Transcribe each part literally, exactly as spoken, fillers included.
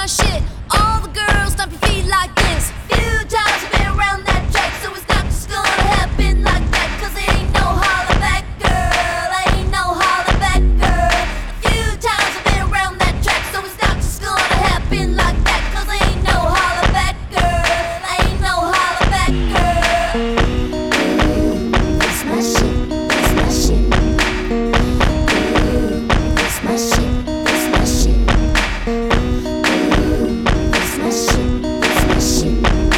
my shit. All the girls stomp your feet like this. Few times I've been around that track, so it's not just gonna happen like that. Cause it ain't no holler back, girl. Ain't no holler back, girl. A few times I've been around that track, so it's not just gonna happen like that. Cause it ain't no holler back, girl. Ain't no holler back, girl. That's my shit, that's my shit. That's my shit, that's my shit. That's my shit, that's my shit.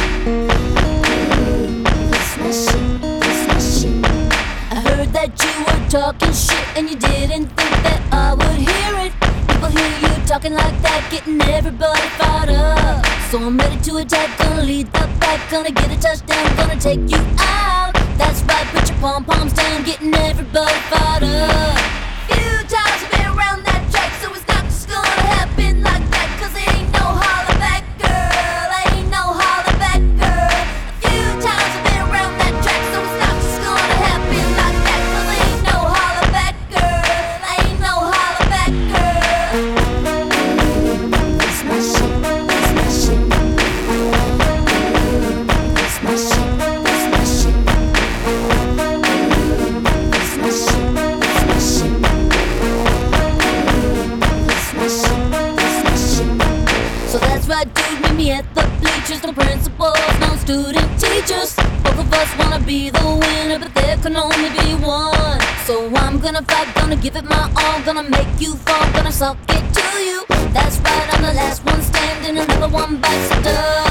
That's my shit, that's my shit. I heard that you were talking shit and you didn't think that I would hear it. People hear you talking like that, getting everybody fired up. So I'm ready to attack, gonna lead the pack, gonna get a touchdown, gonna take you out. That's right, put your pom-poms down, getting everybody fired up. Few times I've been around that track, so it's not just gonna happen like that. Cause it ain't no holler back, girl. Ain't no holler back, girl. A few times I've been around that track, so it's not just gonna happen like that. Cause it ain't no holler back, girl. Ain't no holler back, girl. That's my shit, that's my shit. That's my shit, that's my shit. That's my shit, that's my shit. That's my shit, that's my shit. So that's right, dude, meet me at the bleachers. No principals, no student teachers. Both of us wanna be the winner, but there can only be one. So I'm gonna fight, gonna give it my all, gonna make you fall, gonna suck it to you. That's right, I'm the last one standing, another one bites the dust.